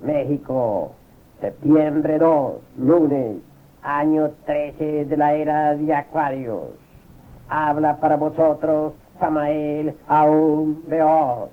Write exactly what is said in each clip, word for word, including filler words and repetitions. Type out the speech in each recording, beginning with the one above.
México, septiembre dos, lunes, año trece de la era de Acuarios. Habla para vosotros Samael Aún Beor.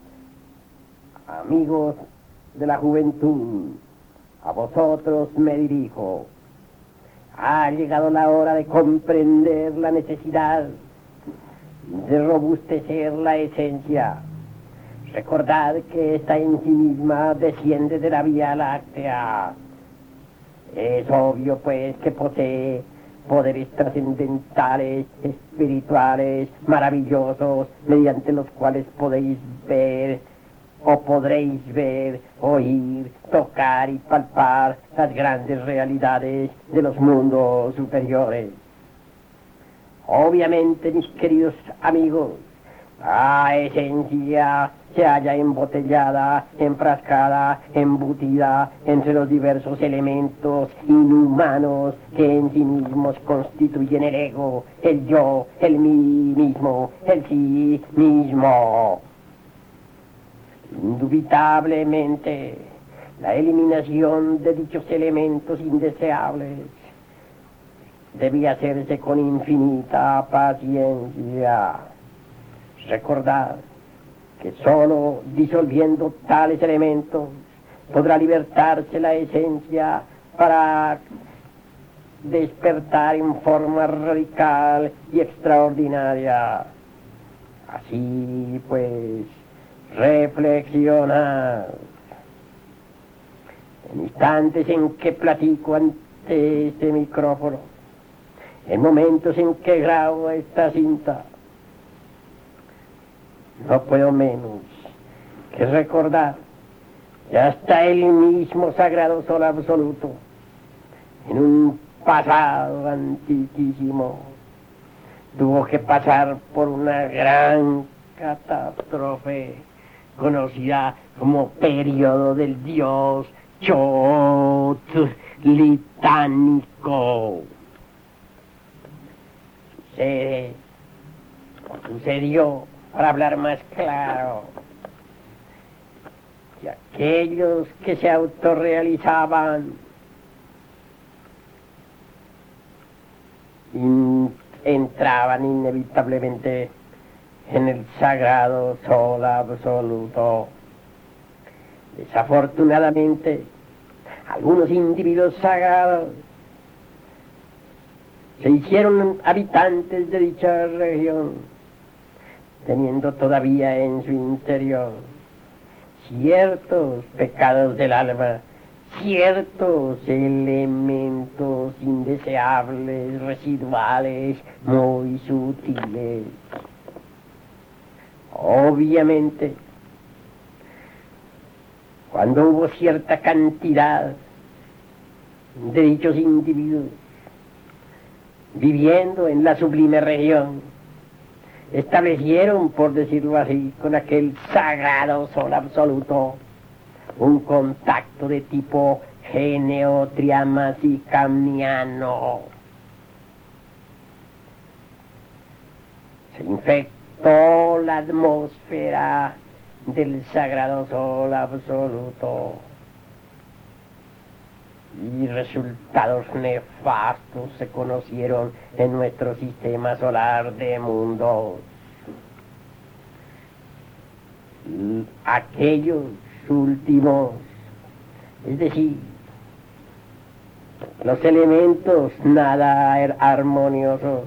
Amigos de la juventud, a vosotros me dirijo. Ha llegado la hora de comprender la necesidad de robustecer la esencia. Recordad que esta en sí misma desciende de la Vía Láctea. Es obvio, pues, que posee poderes trascendentales, espirituales, maravillosos, mediante los cuales podéis ver, o podréis ver, oír, tocar y palpar las grandes realidades de los mundos superiores. Obviamente, mis queridos amigos, la esencia se halla embotellada, enfrascada, embutida entre los diversos elementos inhumanos que en sí mismos constituyen el ego, el yo, el mí mismo, el sí mismo. Indubitablemente, la eliminación de dichos elementos indeseables debía hacerse con infinita paciencia. Recordad que sólo disolviendo tales elementos podrá libertarse la esencia para despertar en forma radical y extraordinaria. Así pues, reflexionad. En instantes en que platico ante este micrófono, en momentos en que grabo esta cinta, no puedo menos que recordar que hasta el mismo sagrado sol absoluto, en un pasado antiquísimo, tuvo que pasar por una gran catástrofe conocida como periodo del dios Chotlitánico. Sucede, sucedió, para hablar más claro, que aquellos que se autorrealizaban in, entraban inevitablemente en el sagrado sol absoluto. Desafortunadamente, algunos individuos sagrados se hicieron habitantes de dicha región, teniendo todavía en su interior ciertos pecados del alma, ciertos elementos indeseables, residuales, muy sutiles. Obviamente, cuando hubo cierta cantidad de dichos individuos viviendo en la sublime región, establecieron, por decirlo así, con aquel sagrado sol absoluto, un contacto de tipo geneo-triamasicamiano. Se infectó la atmósfera del sagrado sol absoluto y resultados nefastos se conocieron en nuestro sistema solar de mundos. Aquellos últimos, es decir, los elementos nada armoniosos,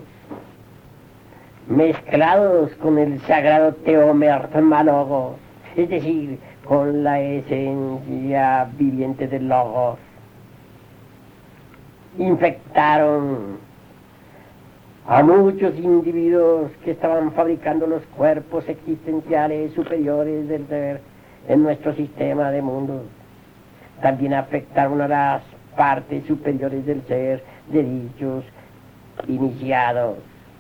mezclados con el sagrado teomermalogos, es decir, con la esencia viviente del logos, infectaron a muchos individuos que estaban fabricando los cuerpos existenciales superiores del ser en nuestro sistema de mundos. También afectaron a las partes superiores del ser de dichos iniciados.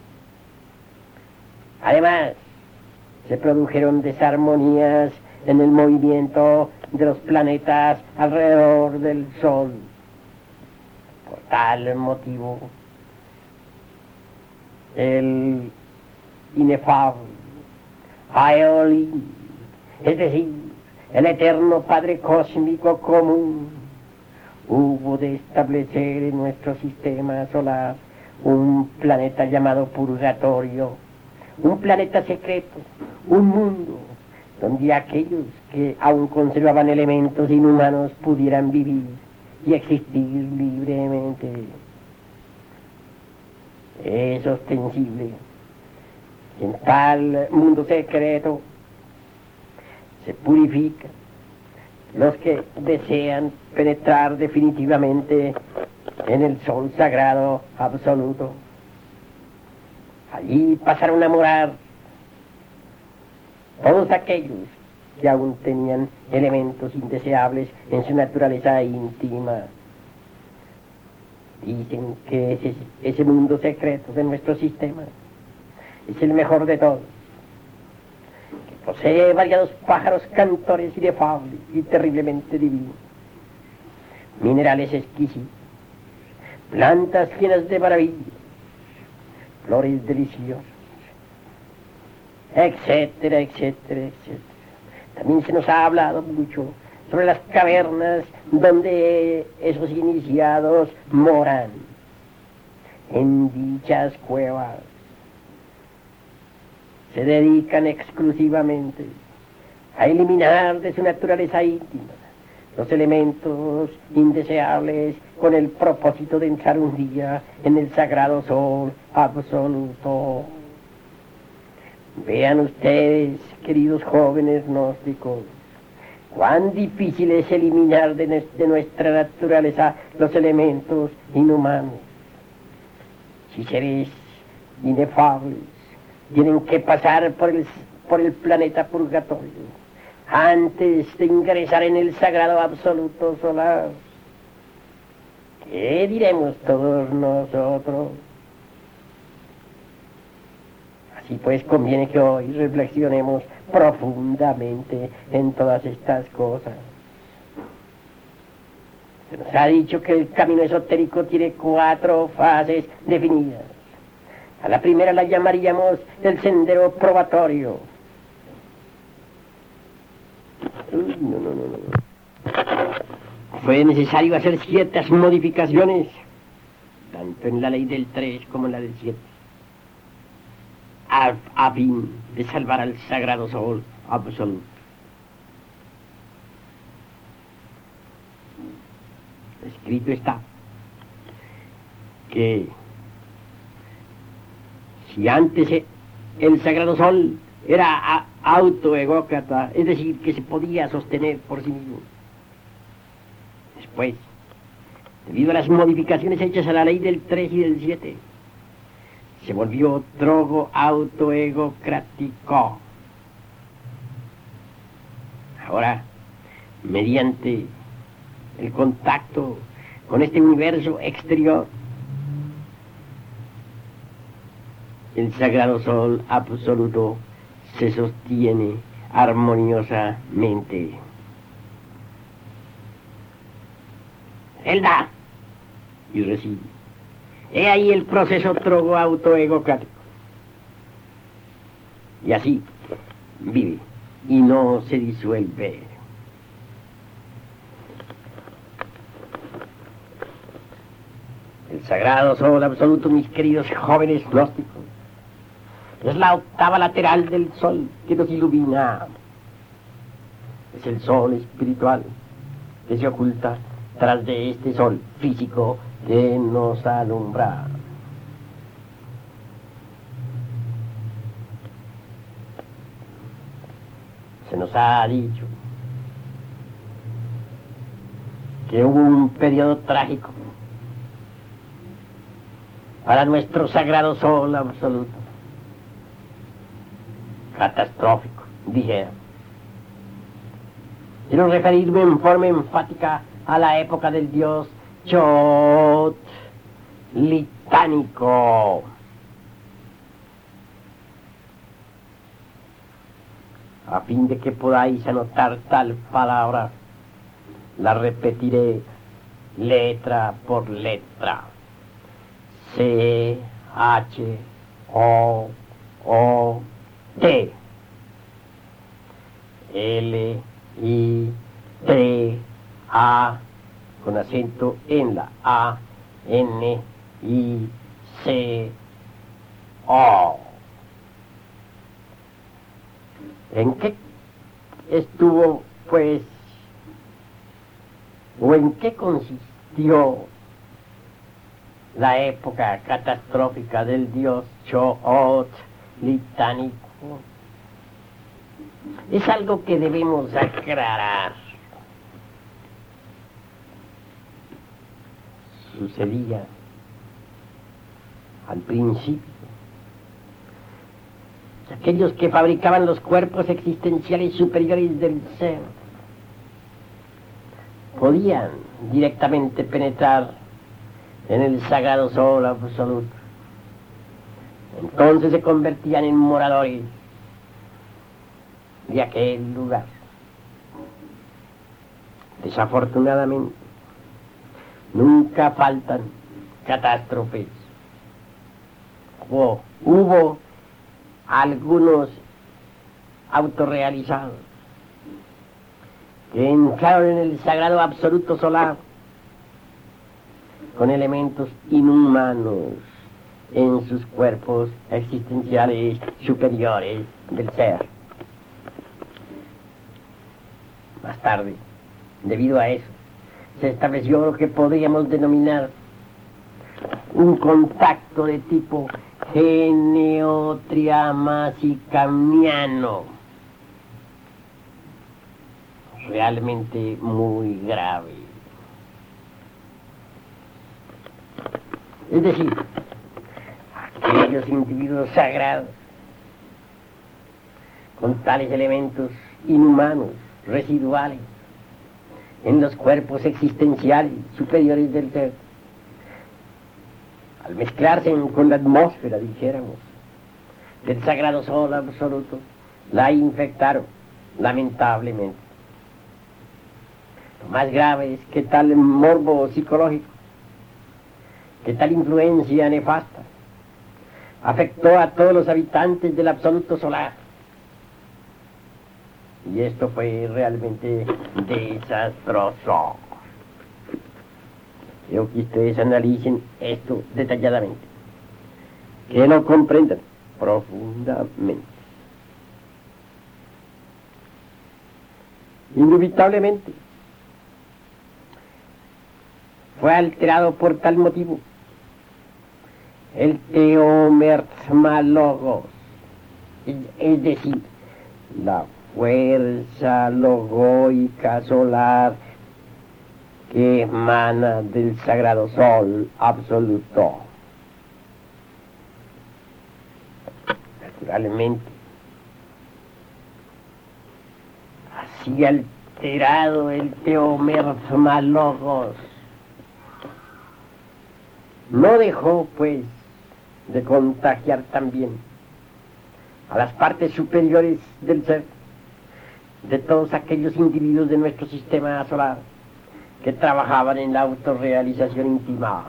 Además, se produjeron desarmonías en el movimiento de los planetas alrededor del Sol. Por tal motivo, el inefable Aeolín, es decir, el eterno Padre Cósmico Común hubo de establecer en nuestro sistema solar un planeta llamado Purgatorio, un planeta secreto, un mundo donde aquellos que aún conservaban elementos inhumanos pudieran vivir y existir libremente. Es ostensible que en tal mundo secreto se purifican los que desean penetrar definitivamente en el sol sagrado absoluto. Allí pasaron a morar todos aquellos que aún tenían elementos indeseables en su naturaleza íntima. Dicen que ese, ese mundo secreto de nuestro sistema es el mejor de todos, que posee variados pájaros cantores inefables y terriblemente divinos, minerales exquisitos, plantas llenas de maravillas, flores deliciosas, etcétera, etcétera, etcétera. También se nos ha hablado mucho sobre las cavernas donde esos iniciados moran. En dichas cuevas se dedican exclusivamente a eliminar de su naturaleza íntima los elementos indeseables con el propósito de entrar un día en el sagrado sol absoluto. Vean ustedes, queridos jóvenes gnósticos, cuán difícil es eliminar de, de nuestra naturaleza los elementos inhumanos. Si seres inefables tienen que pasar por el, por el planeta Purgatorio antes de ingresar en el sagrado absoluto solar, ¿qué diremos todos nosotros? Así pues, conviene que hoy reflexionemos profundamente en todas estas cosas. Se nos ha dicho que el camino esotérico tiene cuatro fases definidas. A la primera la llamaríamos el sendero probatorio. No, no, no, no. Fue necesario hacer ciertas modificaciones, tanto en la ley del tres como en la del siete, a, a fin de salvar al sagrado sol absoluto. Escrito está que si antes el sagrado sol era autoegócrata, es decir, que se podía sostener por sí mismo, después, debido a las modificaciones hechas a la ley del tres y del siete, se volvió drogo autoegocrático. Ahora, mediante el contacto con este universo exterior, el sagrado sol absoluto se sostiene armoniosamente. Él da y recibe. He ahí el proceso drogo autoegocrático. Y así vive y no se disuelve. El sagrado sol absoluto, mis queridos jóvenes gnósticos, es la octava lateral del sol que nos ilumina. Es el sol espiritual que se oculta tras de este sol físico que nos alumbra. Se nos ha dicho que hubo un periodo trágico para nuestro sagrado sol absoluto. Catastrófico, dijera. Quiero referirme en forma enfática a la época del dios Chot litánico. A fin de que podáis anotar tal palabra, la repetiré letra por letra. C, H, O, O, T, L, I, T, A, con acento en la A, N, I, C, O. ¿En qué estuvo, pues, o en qué consistió la época catastrófica del dios Xochitlánico? Es algo que debemos aclarar. Sucedía al principio. Aquellos que fabricaban los cuerpos existenciales superiores del ser podían directamente penetrar en el sagrado sol absoluto. Entonces se convertían en moradores de aquel lugar. Desafortunadamente, nunca faltan catástrofes. Hubo, hubo algunos autorrealizados que entraron en el sagrado absoluto solar con elementos inhumanos en sus cuerpos existenciales superiores del ser. Más tarde, debido a eso, se estableció lo que podríamos denominar un contacto de tipo geneo-triamasicamiano, realmente muy grave. Es decir, aquellos individuos sagrados con tales elementos inhumanos, residuales, en los cuerpos existenciales superiores del ser, al mezclarse con la atmósfera, dijéramos, del sagrado sol absoluto, la infectaron, lamentablemente. Lo más grave es que tal morbo psicológico, que tal influencia nefasta, afectó a todos los habitantes del absoluto solar. Y esto fue realmente desastroso. Quiero que ustedes analicen esto detalladamente, que lo comprendan profundamente. Indubitablemente, fue alterado por tal motivo el teomermalogos, es decir, la fuerza logoica solar que emana del sagrado sol absoluto. Naturalmente, así alterado el teomermalogos, no dejó, pues, de contagiar también a las partes superiores del ser de todos aquellos individuos de nuestro sistema solar que trabajaban en la autorrealización íntima.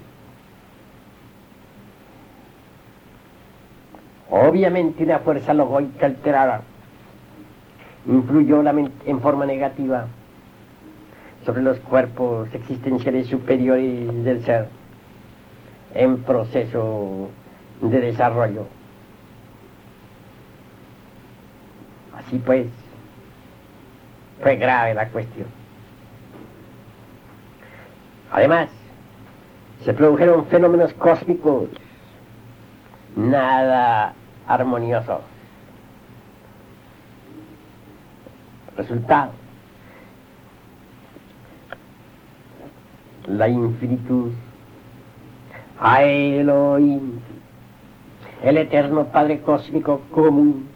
Obviamente una fuerza logoica alterada influyó en forma negativa sobre los cuerpos existenciales superiores del ser en proceso de desarrollo. Así pues, fue grave la cuestión. Además, se produjeron fenómenos cósmicos nada armoniosos. Resultado: la infinitud, a Elohim, el eterno Padre Cósmico común,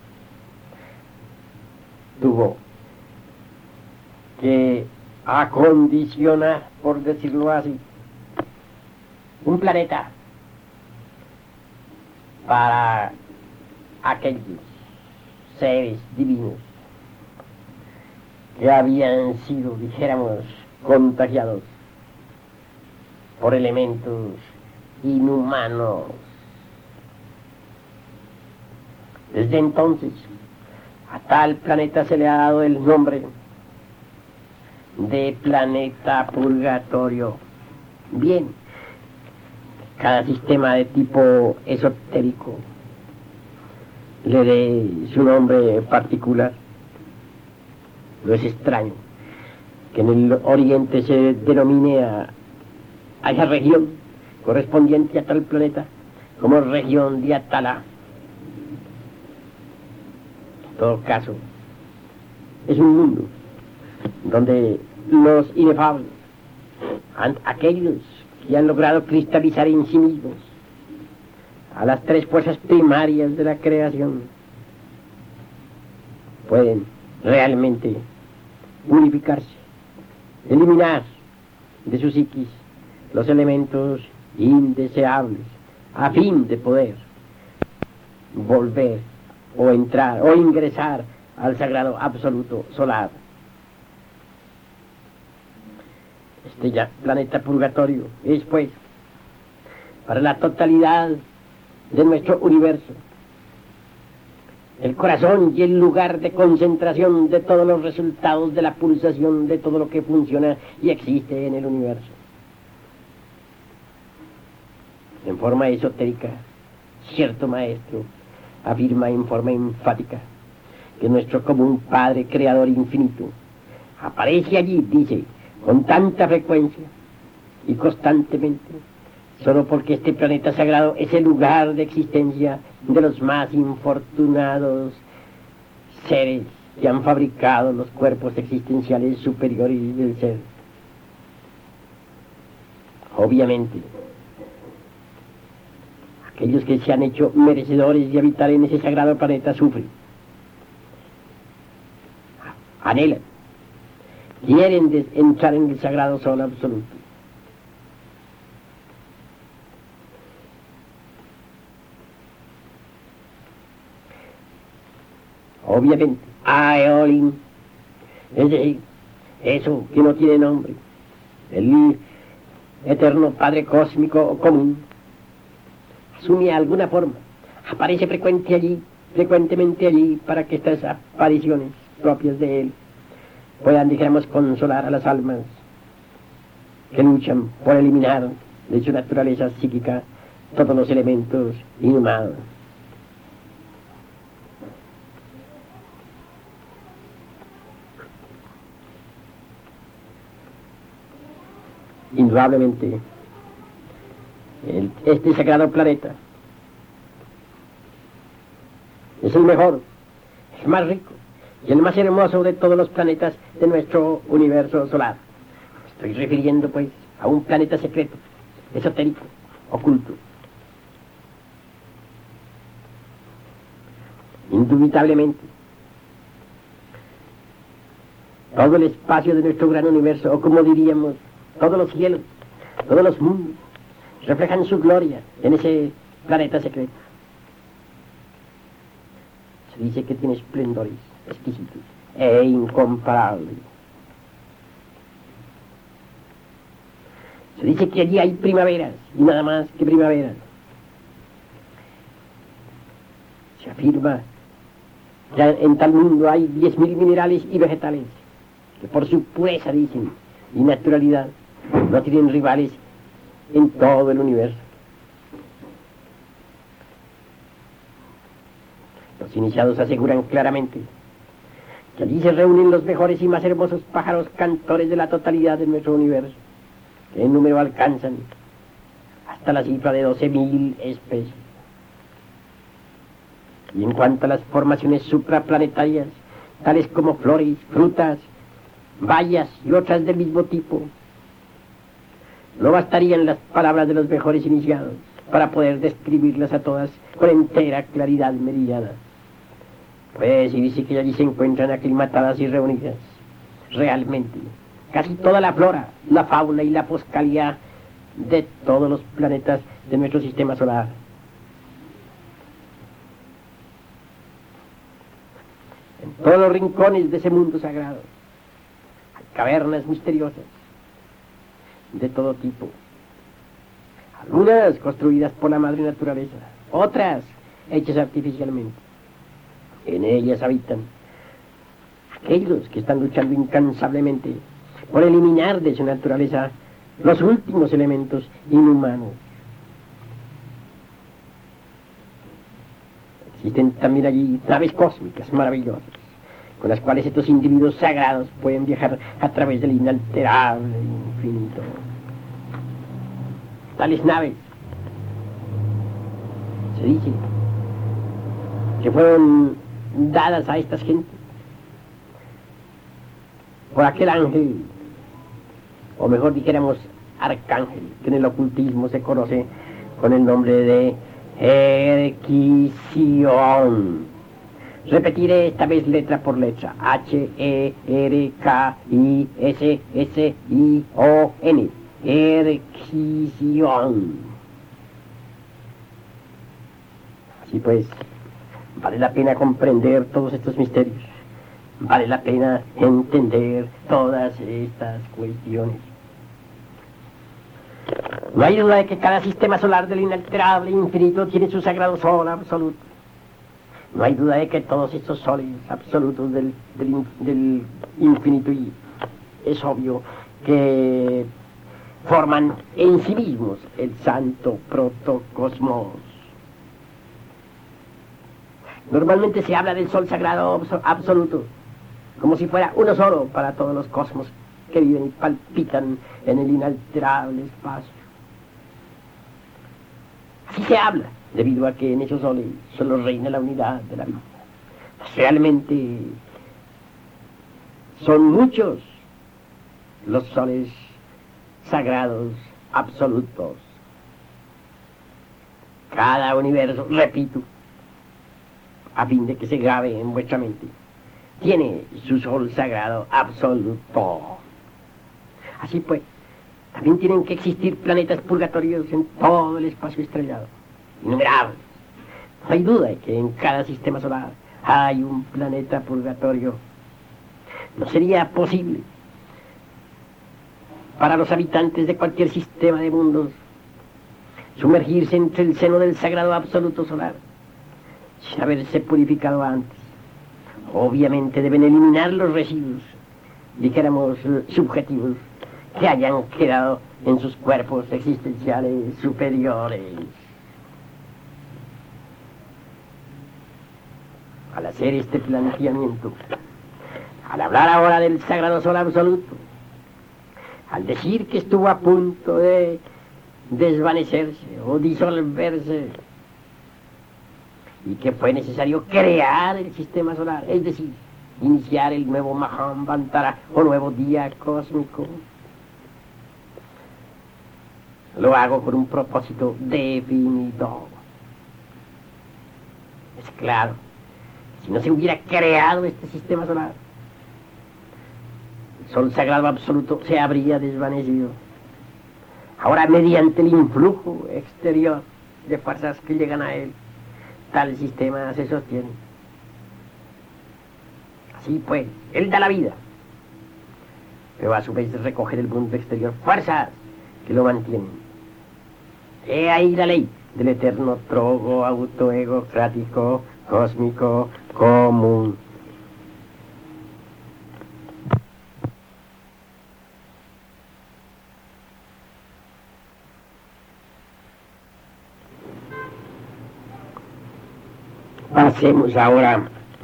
tuvo que acondicionar, por decirlo así, un planeta para aquellos seres divinos que habían sido, dijéramos, contagiados por elementos inhumanos. Desde entonces, a tal planeta se le ha dado el nombre de planeta purgatorio. Bien, cada sistema de tipo esotérico le dé su nombre particular. No es extraño que en el Oriente se denomine a, a esa región correspondiente a tal planeta como región de Atala. En todo caso, es un mundo donde los inefables, aquellos que han logrado cristalizar en sí mismos a las tres fuerzas primarias de la creación, pueden realmente purificarse, eliminar de su psiquis los elementos indeseables, a fin de poder volver o entrar o ingresar al sagrado absoluto solar. Este ya planeta purgatorio es, pues, para la totalidad de nuestro universo, el corazón y el lugar de concentración de todos los resultados de la pulsación de todo lo que funciona y existe en el universo. En forma esotérica, cierto maestro afirma en forma enfática que nuestro común Padre Creador infinito aparece allí, dice, con tanta frecuencia y constantemente, solo porque este planeta sagrado es el lugar de existencia de los más infortunados seres que han fabricado los cuerpos existenciales superiores del ser. Obviamente, aquellos que se han hecho merecedores de habitar en ese sagrado planeta sufren, anhelan, quieren des- entrar en el sagrado sol absoluto. Obviamente, Aeolin, es decir, eso que no tiene nombre, el eterno Padre Cósmico o común, asume alguna forma, aparece frecuente allí, frecuentemente allí, para que estas apariciones propias de él puedan, dijéramos, consolar a las almas que luchan por eliminar de su naturaleza psíquica todos los elementos inhumanos. Indudablemente, el, este sagrado planeta es el mejor, el más rico y el más hermoso de todos los planetas de nuestro universo solar. Estoy refiriendo, pues, a un planeta secreto, esotérico, oculto. Indubitablemente, todo el espacio de nuestro gran universo, o como diríamos, todos los cielos, todos los mundos, reflejan su gloria en ese planeta secreto. Se dice que tiene esplendores exquisitos e incomparables. Se dice que allí hay primaveras, y nada más que primaveras. Se afirma que en tal mundo hay diez mil minerales y vegetales, que por su pureza, dicen, y naturalidad, no tienen rivales en todo el universo. Los iniciados aseguran claramente que allí se reúnen los mejores y más hermosos pájaros cantores de la totalidad de nuestro universo, que en número alcanzan hasta la cifra de doce mil especies. Y en cuanto a las formaciones supraplanetarias, tales como flores, frutas, bayas y otras del mismo tipo, no bastarían las palabras de los mejores iniciados para poder describirlas a todas con entera claridad meridiana. Pues, y dice que allí se encuentran aclimatadas y reunidas, realmente, casi toda la flora, la fauna y la poscalidad de todos los planetas de nuestro sistema solar. En todos los rincones de ese mundo sagrado hay cavernas misteriosas de todo tipo, algunas construidas por la madre naturaleza, otras hechas artificialmente. En ellas habitan aquellos que están luchando incansablemente por eliminar de su naturaleza los últimos elementos inhumanos. Existen también allí naves cósmicas maravillosas, con las cuales estos individuos sagrados pueden viajar a través del inalterable infinito. Tales naves, se dice, que fueron dadas a estas gentes por aquel ángel, o mejor dijéramos arcángel, que en el ocultismo se conoce con el nombre de Herquisión. Repetiré esta vez letra por letra: H E R K I S S I O N. Herquisión. Así pues, vale la pena comprender todos estos misterios. Vale la pena entender todas estas cuestiones. No hay duda de que cada sistema solar del inalterable infinito tiene su sagrado sol absoluto. No hay duda de que todos estos soles absolutos del, del, del infinito, y es obvio que forman en sí mismos el santo protocosmos. Normalmente se habla del sol sagrado absoluto como si fuera uno solo para todos los cosmos que viven y palpitan en el inalterable espacio. Así se habla, debido a que en esos soles solo reina la unidad de la vida. Realmente son muchos los soles sagrados absolutos. Cada universo, repito, a fin de que se grabe en vuestra mente, tiene su sol sagrado absoluto. Así pues, también tienen que existir planetas purgatorios en todo el espacio estrellado, innumerables. No hay duda de que en cada sistema solar hay un planeta purgatorio. No sería posible para los habitantes de cualquier sistema de mundos sumergirse entre el seno del sagrado absoluto solar sin haberse purificado antes. Obviamente deben eliminar los residuos, dijéramos, subjetivos, que hayan quedado en sus cuerpos existenciales superiores. Al hacer este planteamiento, al hablar ahora del sagrado sol absoluto, al decir que estuvo a punto de desvanecerse o disolverse, y que fue necesario crear el sistema solar, es decir, iniciar el nuevo Mahamvantara o nuevo día cósmico, lo hago con un propósito definido. Es claro, si no se hubiera creado este sistema solar, el sol sagrado absoluto se habría desvanecido. Ahora, mediante el influjo exterior de fuerzas que llegan a él, tal sistema se sostiene. Así pues, él da la vida, pero a su vez recoge del mundo exterior fuerzas que lo mantienen. He ahí la ley del eterno trogo autoegocrático cósmico común. Pasemos ahora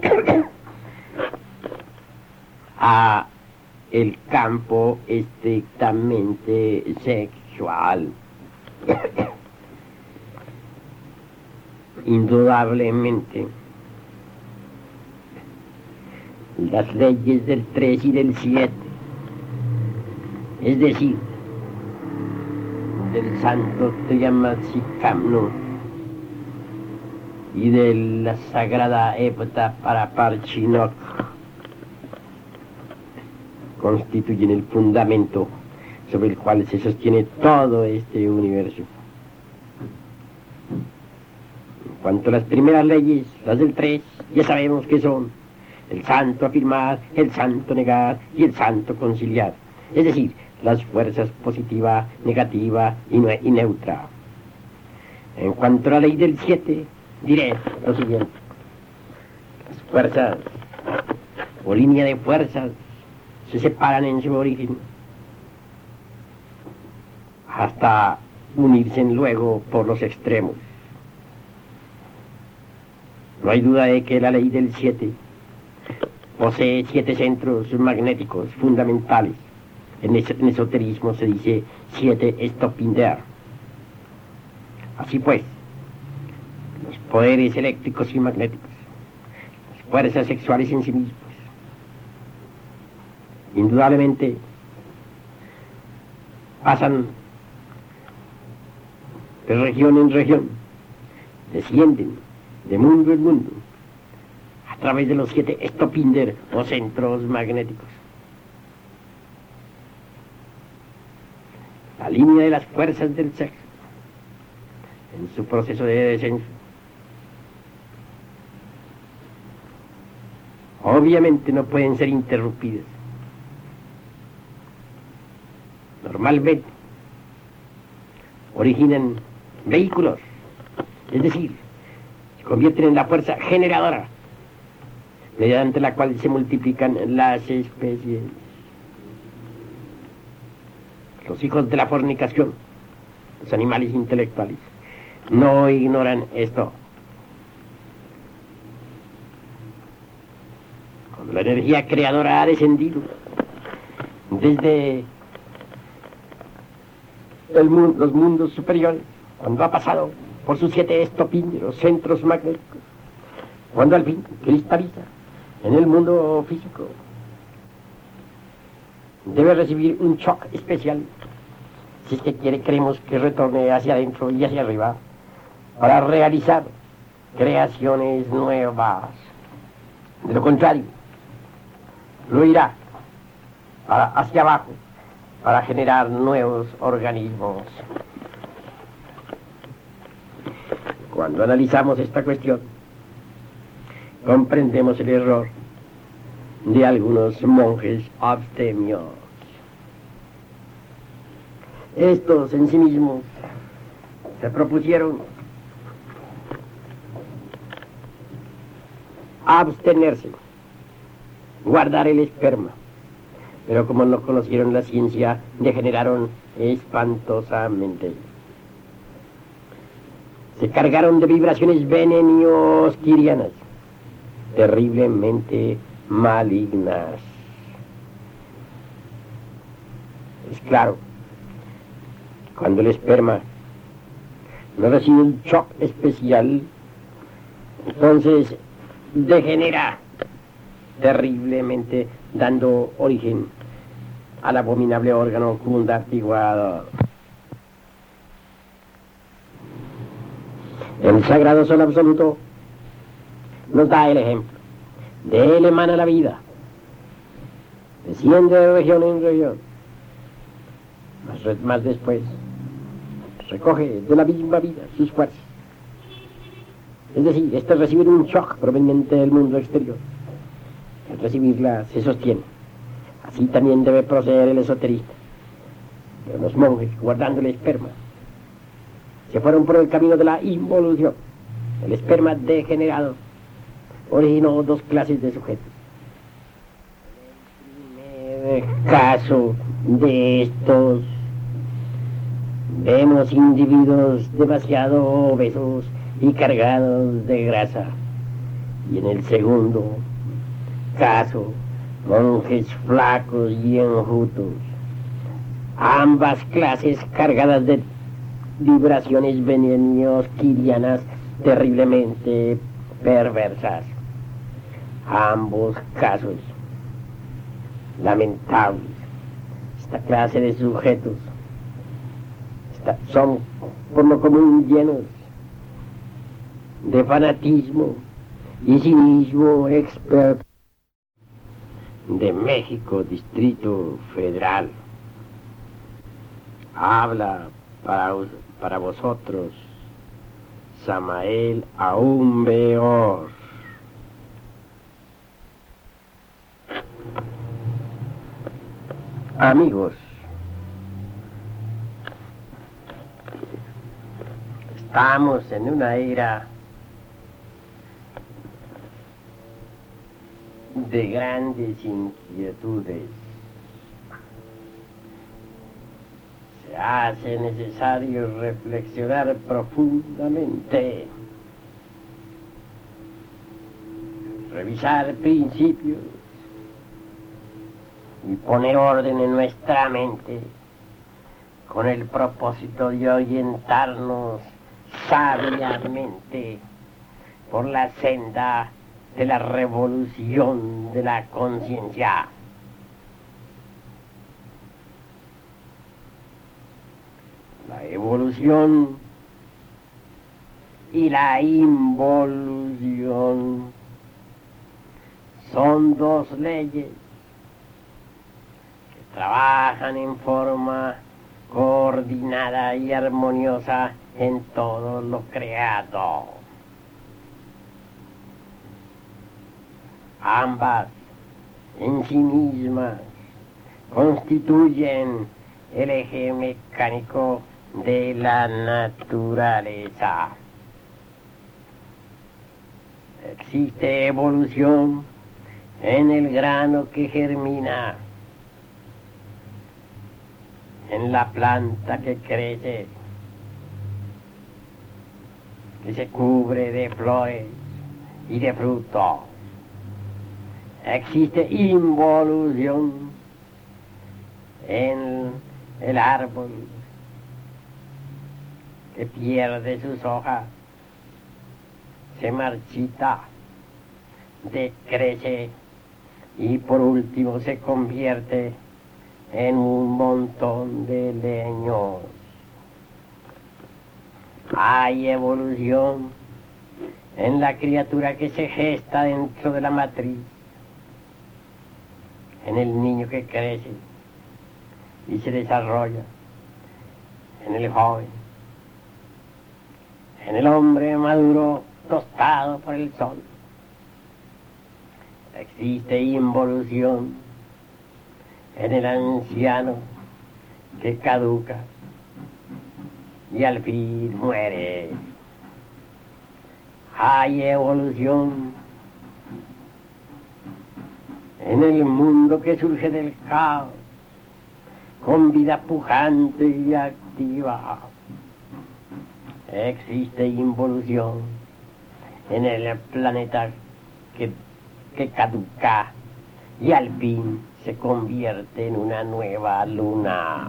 a el campo estrictamente sexual. Indudablemente, las leyes del tres y del siete, es decir, del santo Triamatsikamnu y de la sagrada Epta Paraparchinok, constituyen el fundamento sobre el cual se sostiene todo este universo. En cuanto a las primeras leyes, las del tres, ya sabemos que son el santo afirmar, el santo negar y el santo conciliar, es decir, las fuerzas positiva, negativa y, ne y neutra. En cuanto a la ley del siete, diré lo siguiente: las fuerzas o línea de fuerzas se separan en su origen hasta unirse luego por los extremos. No hay duda de que la ley del siete posee siete centros magnéticos fundamentales. En, es en esoterismo se dice siete Stopinder. Así pues, los poderes eléctricos y magnéticos, las fuerzas sexuales en sí mismos, indudablemente pasan de región en región, descienden de mundo en mundo, a través de los siete Stopinder o centros magnéticos. La línea de las fuerzas del sexo, en su proceso de descenso, obviamente no pueden ser interrumpidas. Normalmente originan vehículos, es decir, se convierten en la fuerza generadora, mediante la cual se multiplican las especies. Los hijos de la fornicación, los animales intelectuales, no ignoran esto. Cuando la energía creadora ha descendido desde el mundo, los mundos superiores, cuando ha pasado por sus siete estopínderos, centros magnéticos, cuando al fin cristaliza en el mundo físico, debe recibir un shock especial, si es que quiere, queremos que retorne hacia adentro y hacia arriba, para realizar creaciones nuevas. De lo contrario, lo irá para hacia abajo, para generar nuevos organismos. Cuando analizamos esta cuestión, comprendemos el error de algunos monjes abstemios. Estos en sí mismos se propusieron abstenerse, guardar el esperma, pero como no conocieron la ciencia, degeneraron espantosamente. Se cargaron de vibraciones venenios-quirianas, terriblemente malignas. Es claro, cuando el esperma no recibe un shock especial, entonces degenera terriblemente, dando origen al abominable órgano cundartiguado. El sagrado sol absoluto nos da el ejemplo. De él emana la vida. Desciende de región en región. Más, más después, recoge de la misma vida sus fuerzas. Es decir, este es recibir un shock proveniente del mundo exterior. Al recibirla se sostiene. Así también debe proceder el esoterista. Pero los monjes, guardando el esperma, se fueron por el camino de la involución. El esperma degenerado originó dos clases de sujetos. En el primer caso de estos, vemos individuos demasiado obesos y cargados de grasa. Y en el segundo caso, monjes flacos y enjutos. Ambas clases cargadas de vibraciones venenios-quirianas terriblemente perversas. Ambos casos lamentables. Esta clase de sujetos esta, son por lo común llenos de fanatismo y cinismo experto. De México, Distrito Federal, habla para, para vosotros Samael Aumbeor. Amigos, estamos en una era de grandes inquietudes. Se hace necesario reflexionar profundamente, revisar principios y poner orden en nuestra mente con el propósito de orientarnos sabiamente por la senda de la revolución de la conciencia. La evolución y la involución son dos leyes que trabajan en forma coordinada y armoniosa en todo lo creado. Ambas en sí mismas constituyen el eje mecánico de la naturaleza. Existe evolución en el grano que germina, en la planta que crece, que se cubre de flores y de frutos. Existe involución en el árbol que pierde sus hojas, se marchita, decrece y por último se convierte en un montón de leños. Hay evolución en la criatura que se gesta dentro de la matriz, en el niño que crece y se desarrolla, en el joven, en el hombre maduro tostado por el sol. Existe involución en el anciano que caduca y al fin muere. Hay evolución en el mundo que surge del caos, con vida pujante y activa. Existe involución en el planeta que, que caduca y al fin se convierte en una nueva luna.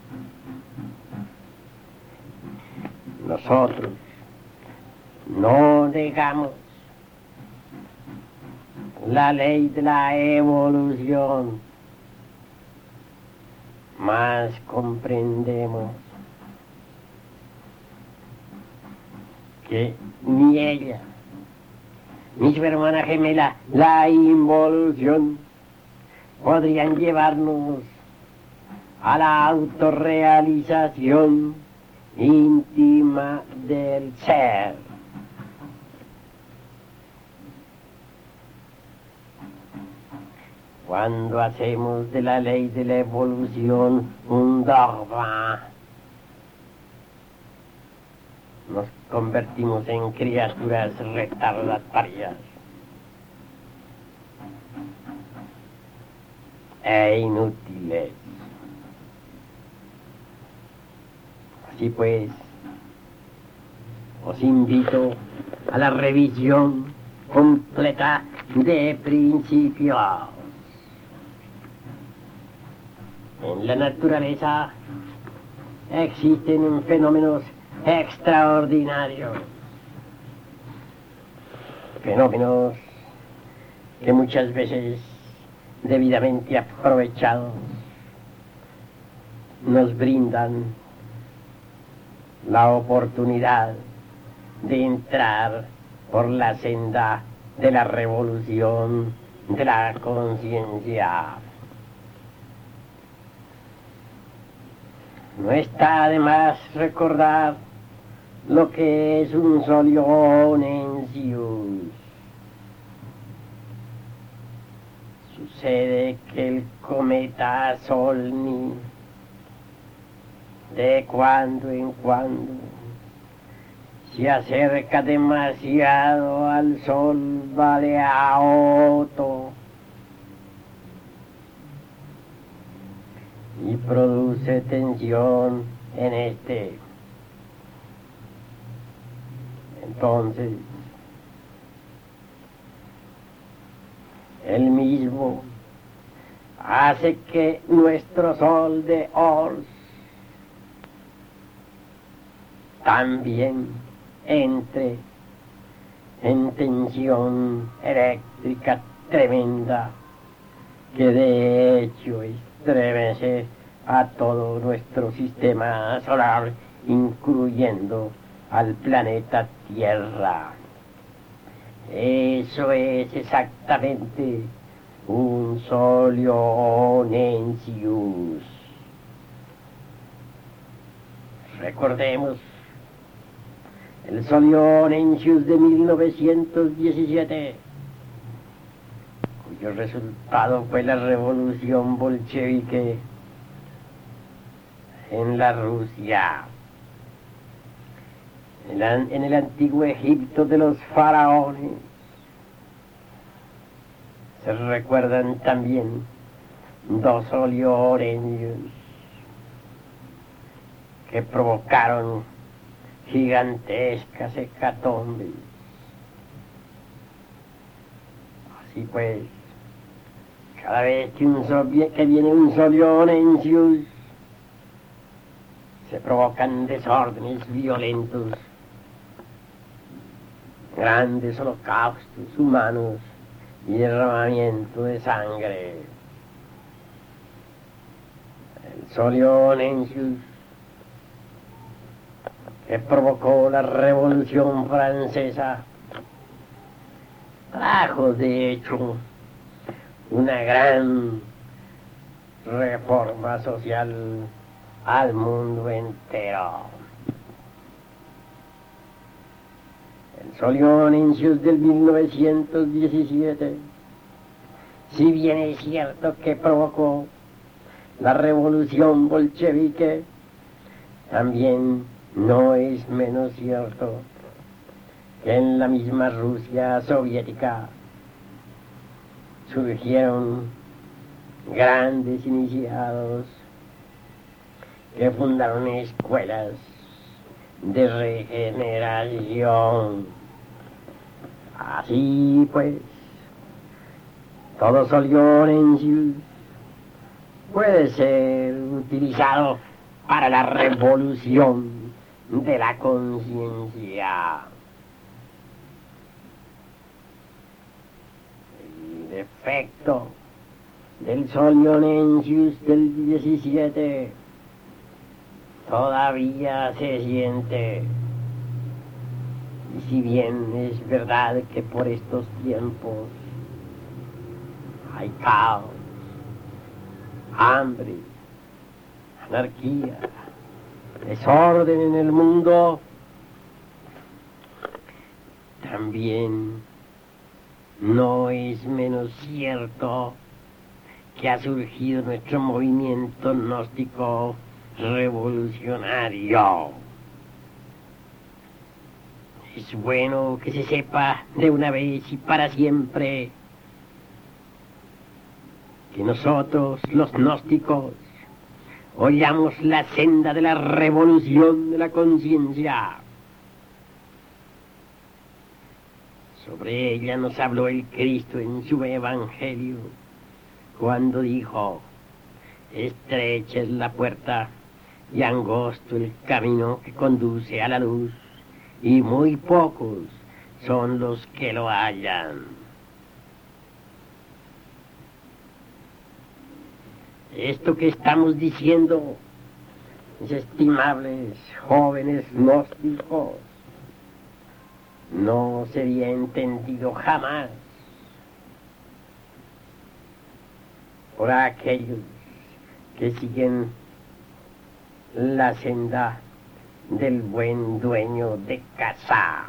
Nosotros no negamos la ley de la evolución, mas comprendemos que ni ella, ni su hermana gemela, la involución, podrían llevarnos a la autorrealización íntima del ser. Cuando hacemos de la ley de la evolución un dogma, nos convertimos en criaturas retardatarias e inútiles. Así pues, os invito a la revisión completa de principios. En la naturaleza existen fenómenos extraordinarios, fenómenos que muchas veces debidamente aprovechados nos brindan la oportunidad de entrar por la senda de la revolución de la conciencia. No está de más recordar lo que es un Solionensius. Sucede que el cometa Solni de cuando en cuando se acerca demasiado al sol Baleaoto y produce tensión en este. Entonces, él mismo hace que nuestro sol de Ors también entre en tensión eléctrica tremenda, que de hecho estremece a todo nuestro sistema solar, incluyendo al planeta Tierra. Eso es exactamente un Solionensius. Recordemos el Solionensius de mil novecientos diecisiete, cuyo resultado fue la revolución bolchevique en la Rusia. En, la, en el antiguo Egipto de los faraones se recuerdan también dos Solionensius que provocaron gigantescas hecatombes. Así pues, cada vez que, un sol, que viene un Solionensius, se provocan desórdenes violentos, grandes holocaustos humanos y derramamiento de sangre. El Solionensius, que provocó la Revolución Francesa, trajo de hecho una gran reforma social al mundo entero. El Solionensius del mil novecientos diecisiete, si bien es cierto que provocó la revolución bolchevique, también no es menos cierto que en la misma Rusia soviética surgieron grandes iniciados que fundaron escuelas de regeneración. Así pues, todo Solionensius puede ser utilizado para la revolución de la conciencia. El defecto del Solionensius del diecisiete todavía se siente, y si bien es verdad que por estos tiempos hay caos, hambre, anarquía, desorden en el mundo, también no es menos cierto que ha surgido nuestro movimiento gnóstico revolucionario. Es bueno que se sepa de una vez y para siempre que nosotros, los gnósticos, hollamos la senda de la revolución de la conciencia. Sobre ella nos habló el Cristo en su Evangelio, cuando dijo: estrecha es la puerta y angosto el camino que conduce a la luz, y muy pocos son los que lo hallan. Esto que estamos diciendo, mis estimables jóvenes gnósticos, no sería entendido jamás por aquellos que siguen la senda del buen dueño de casa.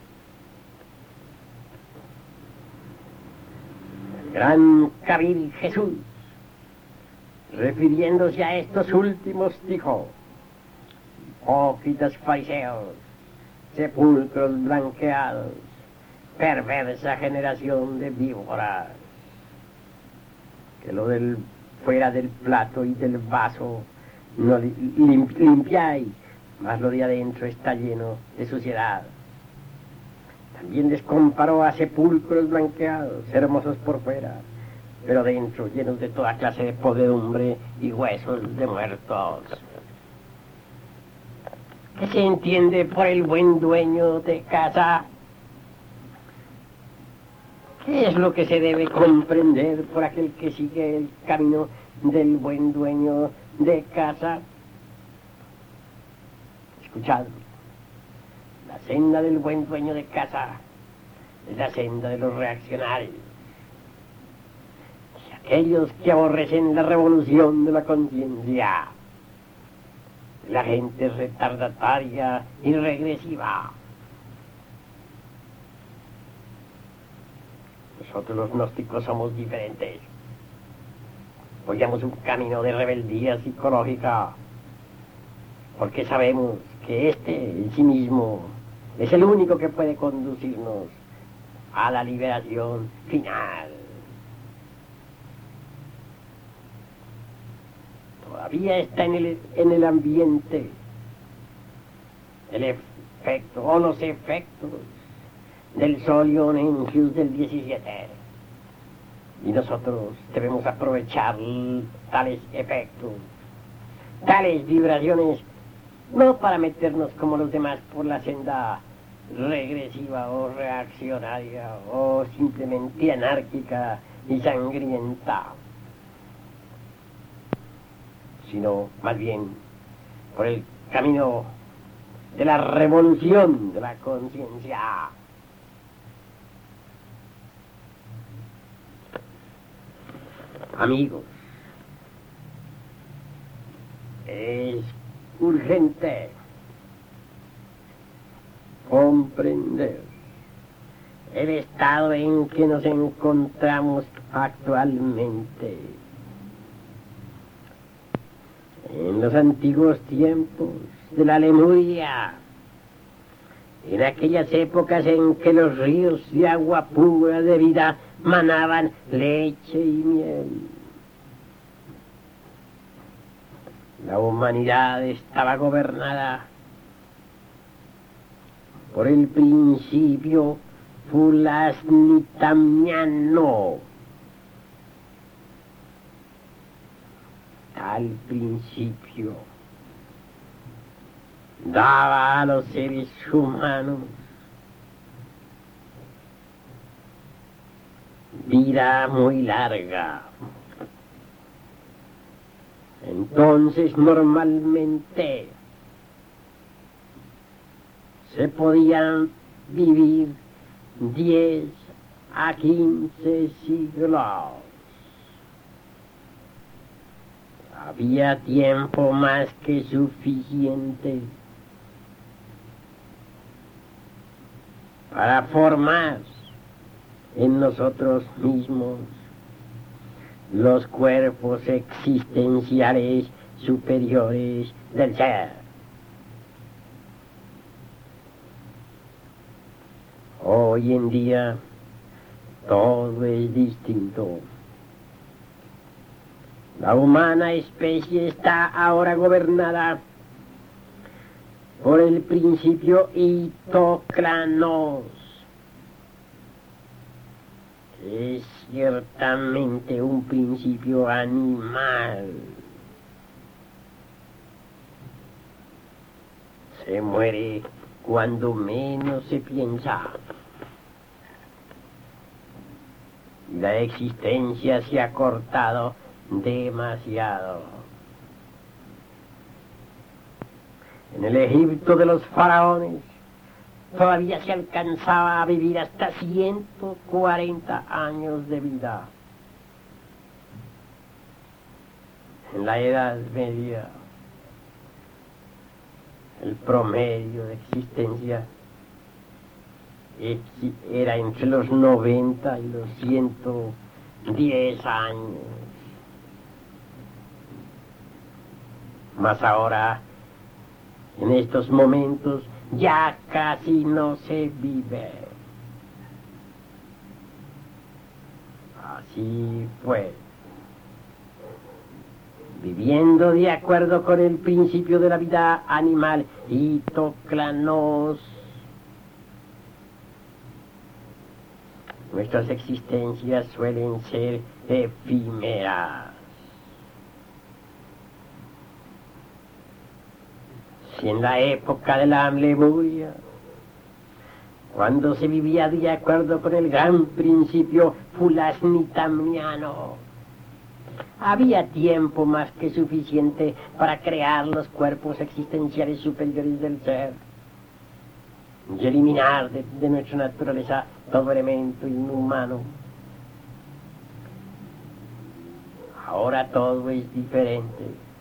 El gran Kabil Jesús, refiriéndose a estos últimos, dijo: hipócritas fariseos, sepulcros blanqueados, perversa generación de víboras. Que lo del fuera del plato y del vaso no lim limpiáis, mas lo de adentro está lleno de suciedad. También les comparó a sepulcros blanqueados, hermosos por fuera, pero dentro llenos de toda clase de podredumbre y huesos de muertos. ¿Qué se entiende por el buen dueño de casa? ¿Qué es lo que se debe comprender por aquel que sigue el camino del buen dueño de casa? Escuchad, la senda del buen dueño de casa es la senda de los reaccionarios, aquellos que aborrecen la revolución de la conciencia, la gente retardataria y regresiva. Nosotros los gnósticos somos diferentes. Apoyamos un camino de rebeldía psicológica, porque sabemos que este en sí mismo es el único que puede conducirnos a la liberación final. Todavía está en el, en el ambiente el efecto o los efectos del Solion Engius del diecisiete. Y nosotros debemos aprovechar tales efectos, tales vibraciones, no para meternos como los demás por la senda regresiva o reaccionaria o simplemente anárquica y sangrienta, sino más bien por el camino de la revolución de la conciencia. Amigos, es urgente comprender el estado en que nos encontramos actualmente. En los antiguos tiempos de la Lemuria, en aquellas épocas en que los ríos de agua pura de vida manaban leche y miel, la humanidad estaba gobernada por el principio fulasnitamiano. Tal principio daba a los seres humanos vida muy larga. Entonces normalmente se podían vivir diez a quince siglos. Había tiempo más que suficiente para formar en nosotros mismos los cuerpos existenciales superiores del ser. Hoy en día todo es distinto. La humana especie está ahora gobernada por el principio itocranos. Es ciertamente un principio animal. Se muere cuando menos se piensa. La existencia se ha cortado demasiado. En el Egipto de los faraones todavía se alcanzaba a vivir hasta ciento cuarenta años de vida. En la Edad Media el promedio de existencia era entre los noventa y los ciento diez años. Mas ahora, en estos momentos, ya casi no se vive. Así fue. viviendo de acuerdo con el principio de la vida animal y toclanos. Nuestras existencias suelen ser efímeras. Si en la época de la Lemuria, cuando se vivía de acuerdo con el gran principio fulasnitamiano, había tiempo más que suficiente para crear los cuerpos existenciales superiores del ser y eliminar de, de nuestra naturaleza todo elemento inhumano. Ahora todo es diferente.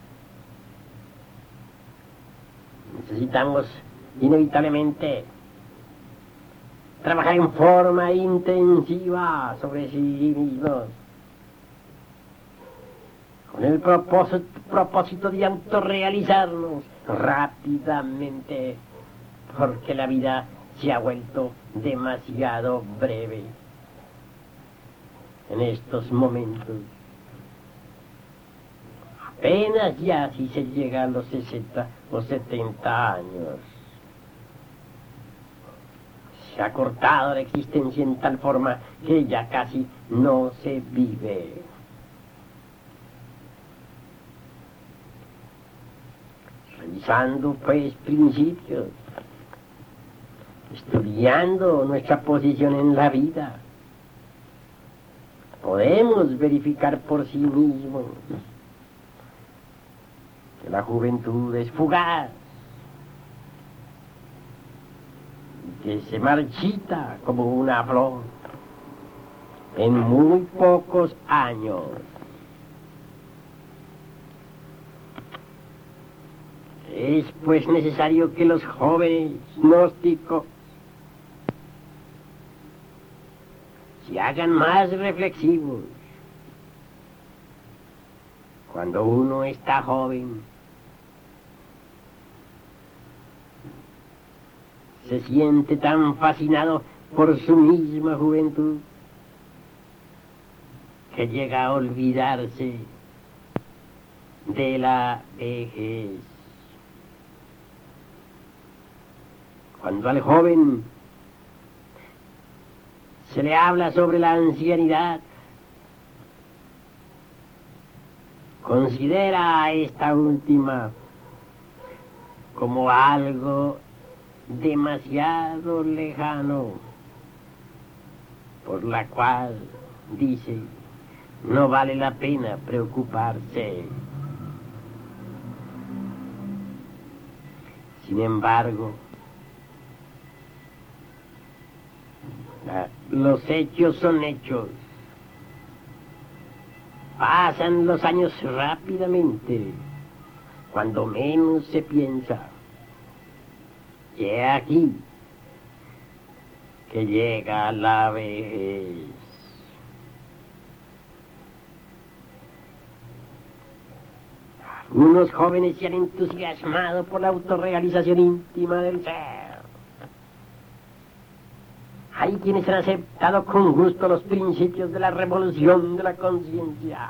Necesitamos inevitablemente trabajar en forma intensiva sobre sí mismos, con el propósito, propósito de autorrealizarnos rápidamente, porque la vida se ha vuelto demasiado breve en estos momentos. Apenas ya si se llega a los sesenta o setenta años. Se ha cortado la existencia en tal forma que ya casi no se vive. Revisando pues principios, estudiando nuestra posición en la vida, podemos verificar por sí mismos que la juventud es fugaz, que se marchita como una flor en muy pocos años. Es pues necesario que los jóvenes gnósticos se hagan más reflexivos. Cuando uno está joven, se siente tan fascinado por su misma juventud que llega a olvidarse de la vejez. Cuando al joven se le habla sobre la ancianidad, considera a esta última como algo demasiado lejano, por la cual, dice, no vale la pena preocuparse. Sin embargo, los hechos son hechos. Pasan los años rápidamente, cuando menos se piensa. Y he aquí que llega la vejez. Algunos jóvenes se han entusiasmado por la autorrealización íntima del ser. Hay quienes han aceptado con gusto los principios de la revolución de la conciencia,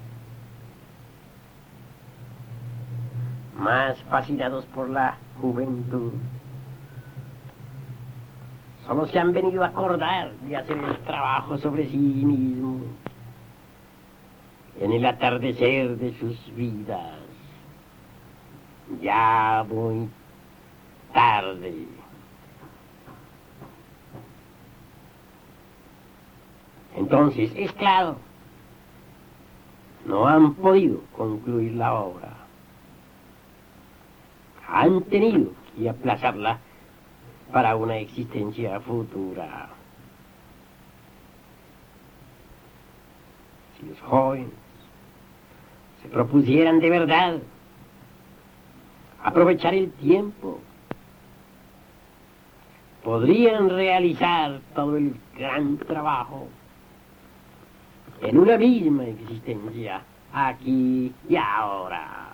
más fascinados por la juventud. Solo se han venido a acordar de hacer el trabajo sobre sí mismos en el atardecer de sus vidas, ya muy tarde. Entonces, es claro, no han podido concluir la obra. Han tenido que aplazarla para una existencia futura. Si los jóvenes se propusieran de verdad aprovechar el tiempo, podrían realizar todo el gran trabajo en una misma existencia, aquí y ahora.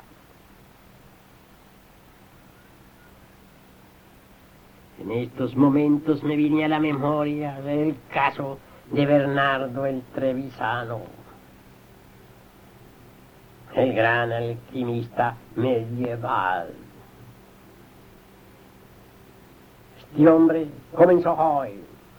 En estos momentos me viene a la memoria el caso de Bernardo el Trevisano. el gran alquimista medieval. Este hombre comenzó hoy,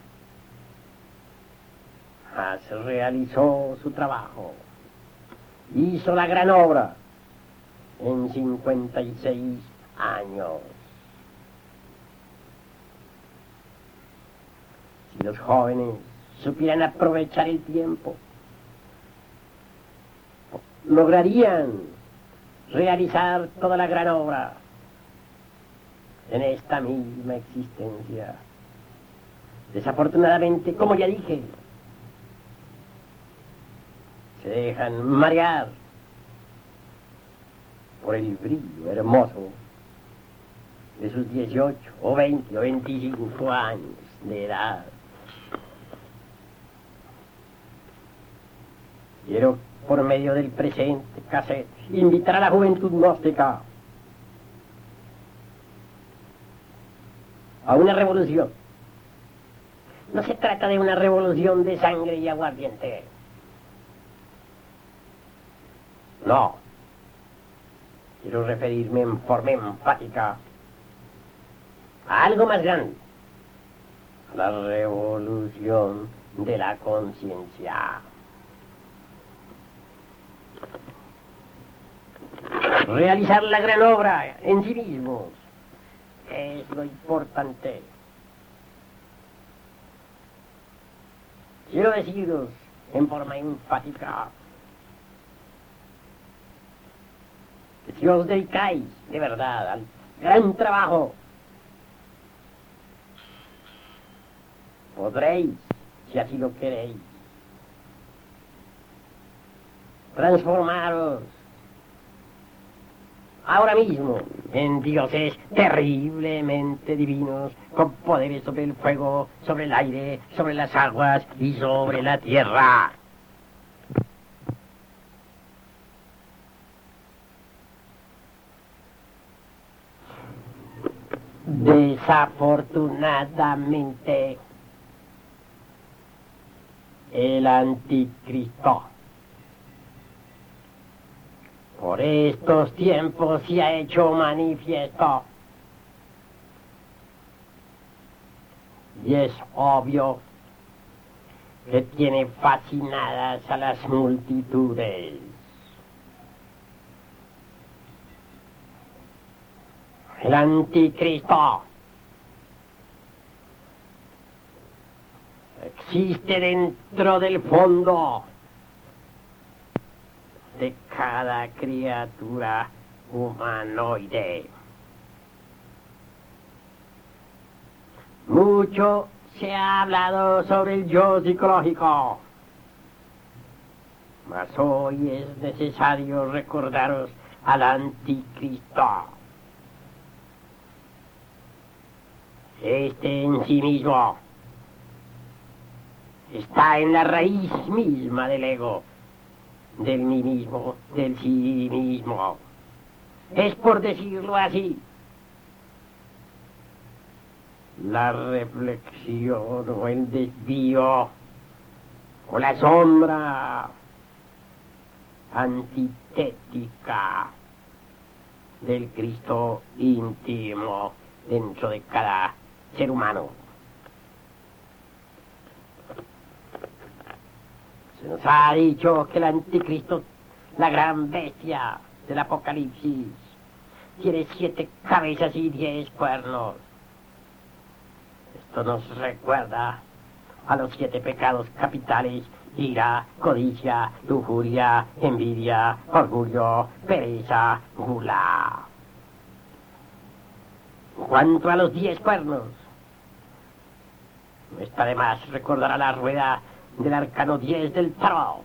mas realizó su trabajo, hizo la gran obra en cincuenta y seis años. Si los jóvenes supieran aprovechar el tiempo, lograrían realizar toda la gran obra en esta misma existencia. Desafortunadamente, como ya dije, se dejan marear por el brillo hermoso de sus dieciocho o veinte o veinticinco años de edad. Quiero, por medio del presente cassette, invitar a la juventud gnóstica a una revolución. No se trata de una revolución de sangre y aguardiente. No. Quiero referirme en forma enfática a algo más grande, a la revolución de la conciencia. Realizar la gran obra en sí mismos es lo importante. Quiero deciros en forma enfática que si os dedicáis de verdad al gran trabajo, podréis, si así lo queréis, transformaros ahora mismo en dioses terriblemente divinos, con poderes sobre el fuego, sobre el aire, sobre las aguas y sobre la tierra. Desafortunadamente, el anticristo por estos tiempos se ha hecho manifiesto. Y es obvio que tiene fascinadas a las multitudes. El anticristo existe dentro del fondo de cada criatura humanoide. Mucho se ha hablado sobre el yo psicológico, mas hoy es necesario recordaros al anticristo. Este en sí mismo está en la raíz misma del ego, del mí mismo, del sí mismo. Es, por decirlo así, la reflexión o el desvío o la sombra antitética del Cristo íntimo dentro de cada ser humano. Se nos ha dicho que el anticristo, la gran bestia del Apocalipsis, tiene siete cabezas y diez cuernos. Esto nos recuerda a los siete pecados capitales: ira, codicia, lujuria, envidia, orgullo, pereza, gula. En cuanto a los diez cuernos, no está de más recordar a la rueda del arcano diez del tarot,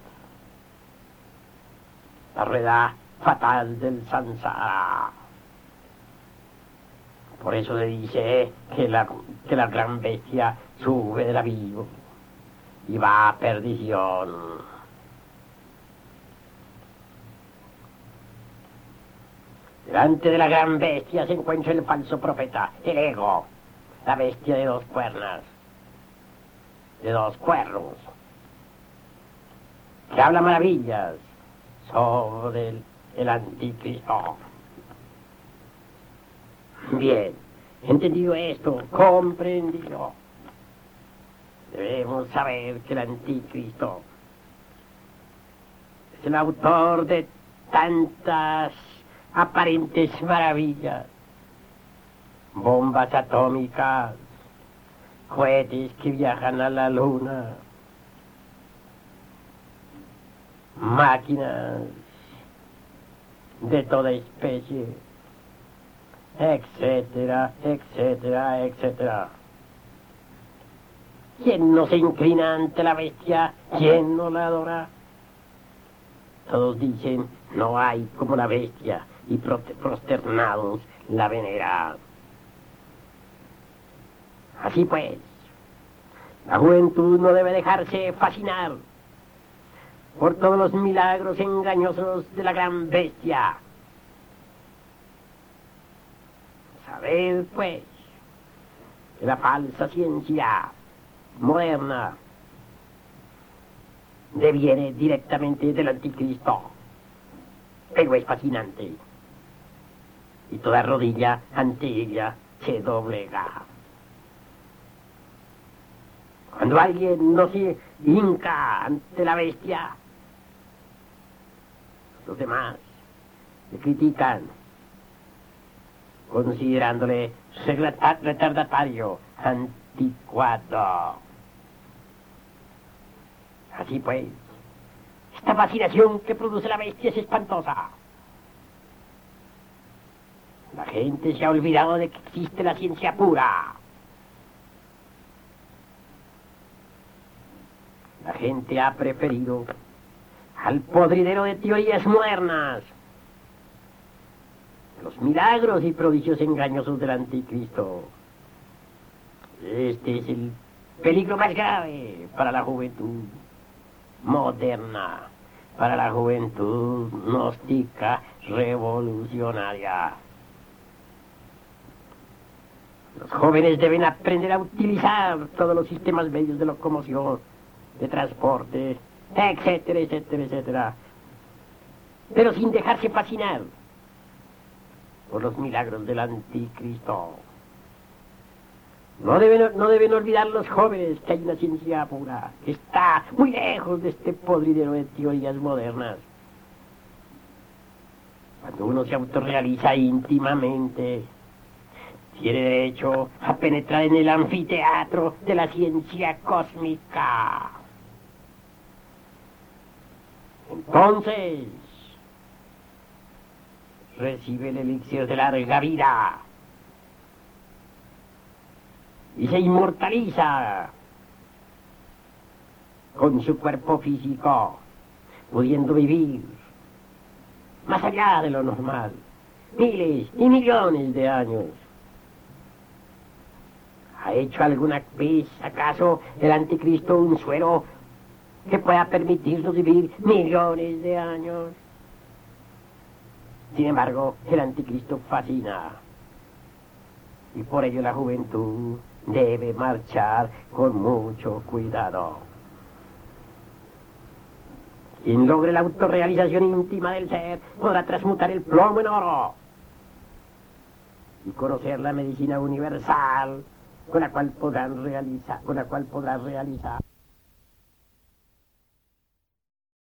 la rueda fatal del samsara. Por eso se dice que la, que la gran bestia sube del abismo y va a perdición. Delante de la gran bestia se encuentra el falso profeta, el ego, la bestia de dos cuernas, de dos cuernos, que habla maravillas sobre el el anticristo. Bien, entendido esto, comprendido, debemos saber que el anticristo es el autor de tantas aparentes maravillas, bombas atómicas, cohetes que viajan a la luna, máquinas de toda especie, etcétera, etcétera, etcétera. ¿Quién no se inclina ante la bestia? ¿Quién no la adora? Todos dicen, no hay como la bestia, y prosternados la veneran. Así pues, la juventud no debe dejarse fascinar por todos los milagros engañosos de la gran bestia. Sabed, pues, que la falsa ciencia moderna deviene directamente del anticristo, pero es fascinante, y toda rodilla ante ella se doblega. Cuando alguien no se hinca ante la bestia, los demás le critican, considerándole retardatario, anticuado. Así pues, esta fascinación que produce la bestia es espantosa. La gente se ha olvidado de que existe la ciencia pura. La gente ha preferido al podridero de teorías modernas, los milagros y prodigios engañosos del anticristo. Este es el peligro más grave para la juventud moderna, para la juventud gnóstica revolucionaria. Los jóvenes deben aprender a utilizar todos los sistemas medios de locomoción, de transporte, etcétera, etcétera, etcétera, pero sin dejarse fascinar por los milagros del anticristo. No deben, no deben olvidar los jóvenes que hay una ciencia pura, que está muy lejos de este podridero de teorías modernas. Cuando uno se autorrealiza íntimamente, tiene derecho a penetrar en el anfiteatro de la ciencia cósmica. Entonces, recibe el elixir de larga vida y se inmortaliza con su cuerpo físico, pudiendo vivir más allá de lo normal, miles y millones de años. ¿Ha hecho alguna vez, acaso, el anticristo un suero que pueda permitirnos vivir millones de años? Sin embargo, el anticristo fascina, y por ello la juventud debe marchar con mucho cuidado. Quien logre la autorrealización íntima del ser podrá transmutar el plomo en oro y conocer la medicina universal con la cual podrán realizar, con la cual podrán realizar